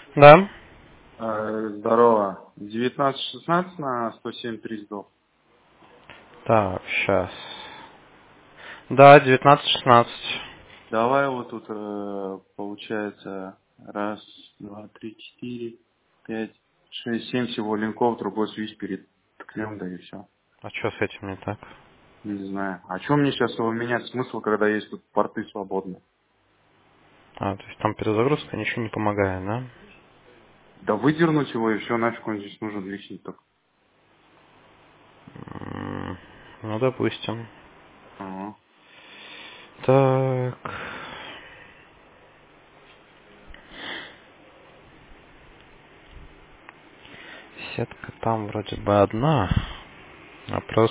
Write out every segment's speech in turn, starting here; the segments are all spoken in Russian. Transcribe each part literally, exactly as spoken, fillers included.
Да. Э, Здорово. девятнадцать шестнадцать на сто семь тридцать. Так, сейчас. Да, девятнадцать шестнадцать. Давай вот тут э, получается раз, два, три, четыре, пять, шесть, семь всего линков, другой свич перед ткнем, да и все. А что с этим не так? Не знаю. А чем мне сейчас его менять смысл, когда есть тут порты свободные? А, то есть там перезагрузка ничего не помогает, да? Да выдернуть его и все, нафиг он здесь нужен лишний только. М, Ну, допустим. Ага. Так. Сетка там вроде бы одна. Вопрос.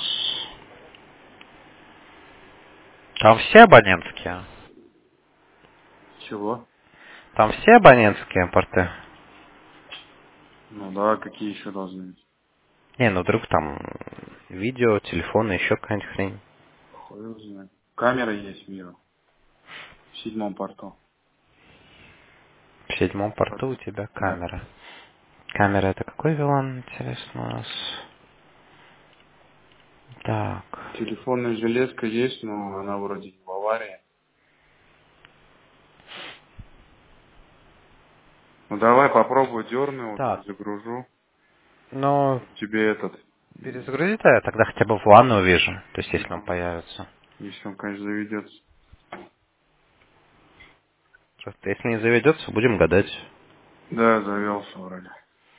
Там все абонентские? Чего? Там все абонентские порты? Ну да, какие еще должны быть? Не, ну вдруг там видео, телефоны, еще какая-нибудь хрень. Хуй его знает. Камера есть мира. В седьмом порту. В седьмом порту у тебя камера. Камера это какой вилан, интересно, у нас? Так. Телефонная железка есть, но она вроде не в аварии. Ну давай попробую дерну его, Так. перезагружу. Ну, Вот тебе этот. м, перезагрузи-то я тогда хотя бы в ванну увижу. То есть, если он ну, появится. если он, конечно, заведется. Просто если не заведется, будем гадать. Да, завелся вроде.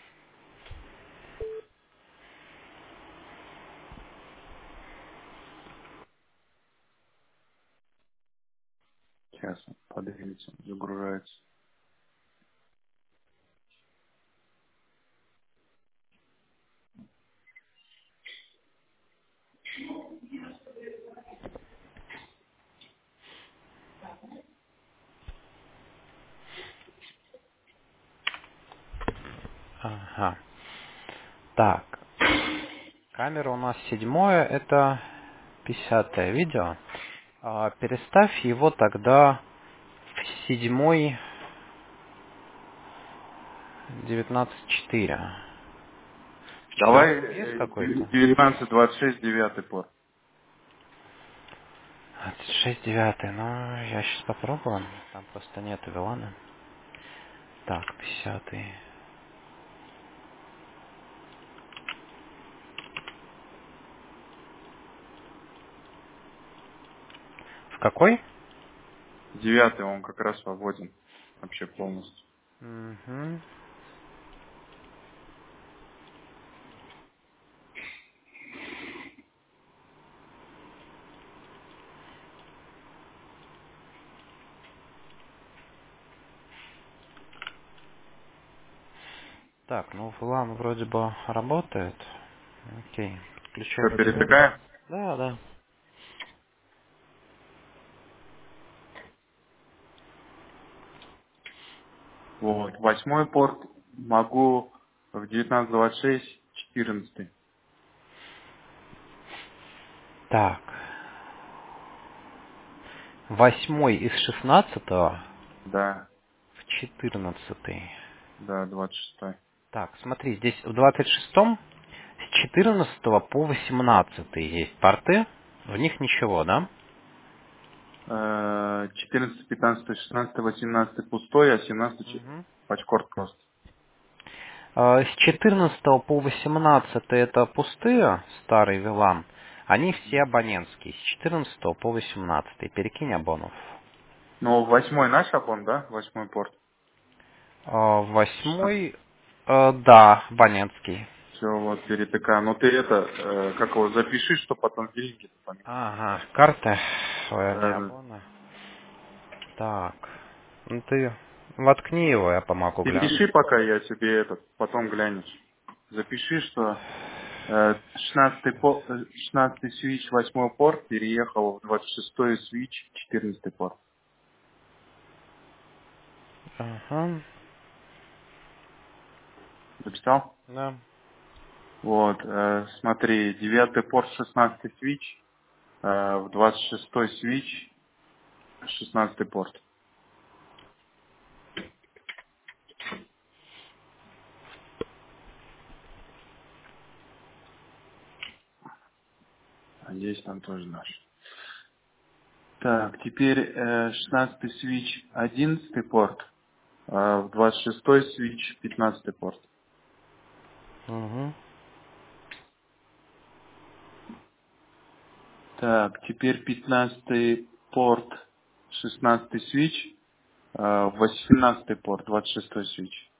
Сейчас он подвинется, загружается. Ага. Так. Камера у нас седьмое, это пятидесятое видео. А, переставь его тогда в седьмой девятнадцать четыре. В Давай четырнадцатом есть э, какой-то? девятнадцать двадцать шесть девятый порт. двадцать шесть девятый, ну, я сейчас попробую. Там просто нету вилана. Так, пятидесятый. В какой? Девятый он как раз свободен. Вообще полностью. Угу. Так, ну вилан вроде бы работает. Окей. Подключу Что, радио. перетыкаем? Да, да. Вот. Восьмой порт могу в девятнадцать двадцать шесть четырнадцатый. Так. Восьмой из шестнадцатого Да, в четырнадцатый. да, двадцать шестой. Так, смотри, здесь в двадцать шестом с четырнадцатого по восемнадцатый есть порты. В них ничего, да? Э, четырнадцатый, пятнадцатый, шестнадцатый, восемнадцатый пустой, а семнадцатый Мгм. пачкорт просто. А, С четырнадцатого по восемнадцатый это пустые, старый вилан. Они все абонентские. С четырнадцатого по восемнадцатый. Перекинь абонов. Ну, восьмой наш абон, да? Восьмой порт. А, Восьмой, э, да, абонентский. Все, вот, перетыкаю. Ну, ты это, э, как его, запиши, что потом деньги поменять. Ага, карты. Ой, они Да. абоны. Так. Ну ты воткни его, я помогу Ты глянуть. пиши, пока я тебе этот, потом глянешь. Запиши, что э, шестнадцатый, по- э, шестнадцатый свич, восьмой порт переехал в двадцать шестой свич, четырнадцатый порт. Ага. Записал? Да. Вот, э, смотри, девятый порт, шестнадцатый свич, э, в двадцать шестой свич, шестнадцатый порт. Надеюсь, там тоже наш. Так, теперь э, шестнадцатый свич одиннадцатый порт, а в двадцать шестой свич пятнадцатый порт. Угу. Так, теперь пятнадцатый порт, шестнадцатый свич, а восемнадцатый порт, двадцать шестой свич.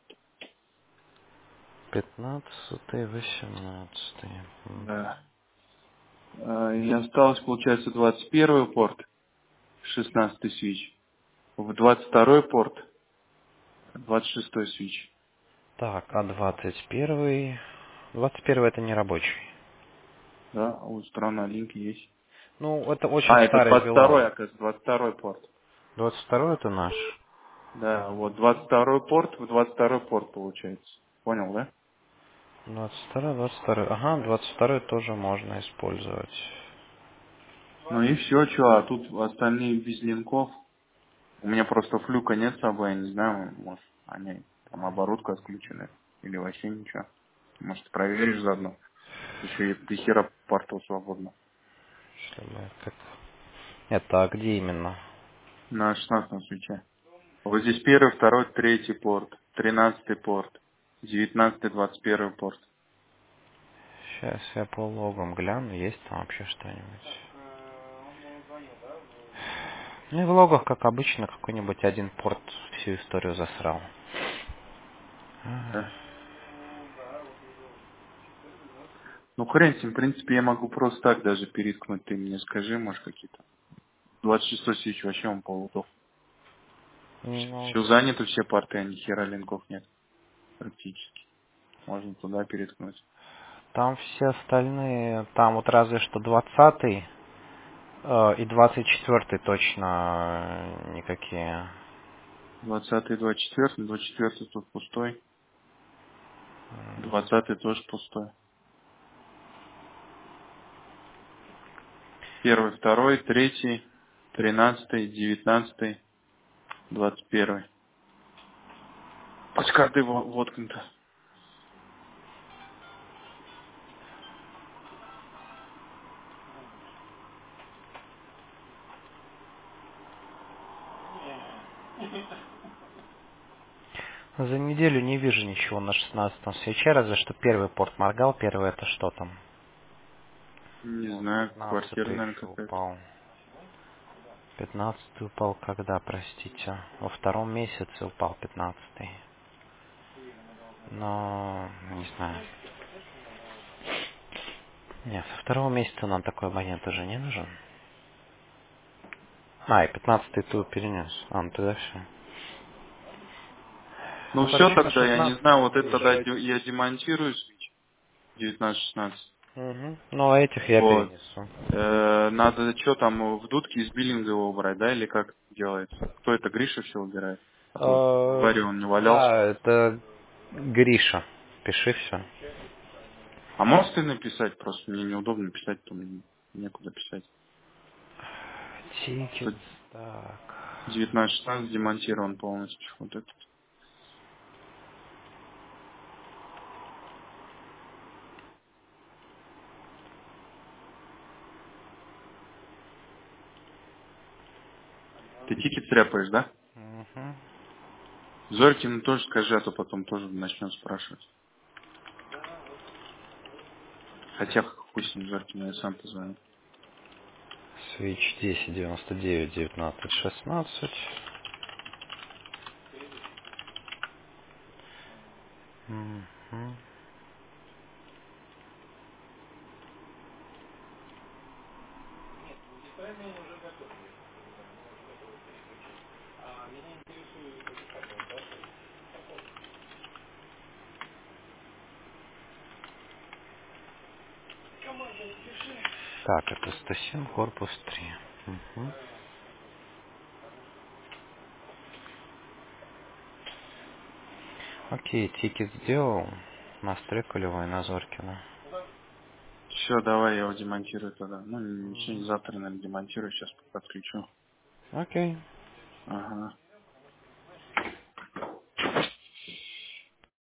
Пятнадцатый, восемнадцатый. Да. А, и осталось, получается, двадцать первый порт, шестнадцатый свич. В двадцать второй порт, двадцать шестой свич. Так, а двадцать первый... двадцать первый это не рабочий. Да, у страны линки есть. Ну, это очень А, это старый двадцать второй, вилан. оказывается, двадцать второй порт. двадцать второй это наш. Да, вот двадцать второй порт, в двадцать второй порт получается. Понял, да? двадцать второй, двадцать второй. Ага, двадцать второй тоже можно использовать. Ну и все, что, а тут остальные без линков. У меня просто флюка нет с собой, я не знаю, может, они там оборудку отключены или вообще ничего. Может, проверишь заодно. Еще и до хера портов свободно. Чтобы как... Это а где именно? На шестнадцатом свече. Вот здесь первый, второй, третий порт, тринадцатый порт, девятнадцатый, двадцать первый порт. Сейчас я по логам гляну, есть там вообще что-нибудь. Ну и в логах, как обычно, какой-нибудь один порт всю историю засрал. Да. Ну хрен с ним, в принципе, я могу просто так даже переткнуть. Ты мне скажи, может, какие-то. двадцать шестой свеч вообще он полутов. Ну, Все заняты, все порты, а ни хера линков нет. Практически. Можно туда переткнуть. там все остальные, там вот разве что двадцатый э, и двадцать четвертый точно э, никакие. двадцатый, двадцать четвертый, двадцать четвертый тут пустой. двадцатый тоже пустой. Первый, второй, третий, тринадцатый, девятнадцатый, двадцать первый. Пусть карты во- воткнуты. За неделю не вижу ничего на шестнадцатом свече, разве что первый порт моргал, первый это что там? Не Вот, знаю, квартира, пятнадцатый наверное, еще какая-то. упал. Пятнадцатый упал когда, простите? Во втором месяце упал пятнадцатый. Но, не знаю. Нет, со второго месяца нам такой абонент уже не нужен. А, и пятнадцатый ты перенес. А, ну тогда все. Ну Ну, все, короче, на тогда, я не шестнадцатом знаю, вот это тогда езжайте. де- я демонтирую свич девятнадцать шестнадцать. Угу. Ну, а этих я Вот. перенесу. Э, надо что там, в дудке из биллинга его убрать, да, или как делается? Кто это, Гриша все убирает? А то в Э, баре он не валялся. да, это Гриша. Пиши все. А можешь ты написать? Просто мне неудобно писать, то мне некуда писать. Тикет. Что Так. девятнадцать шестнадцать демонтирован полностью. Вот этот. Ты тикет тряпаешь, да? Угу. Зорькину тоже скажи, а то потом тоже начнет спрашивать. Хотя хуй с ним Зорькину, я сам позвоню. Switch десять девяносто девять девятнадцать шестнадцать. Мгм. Так, это сто семь, корпус три. Мгм. Окей, тикет сделал. На Стрекалева и на Зоркина. Все, давай я его демонтирую тогда. Ну, не сегодня, завтра, наверное, демонтирую, сейчас подключу. Окей. Ага.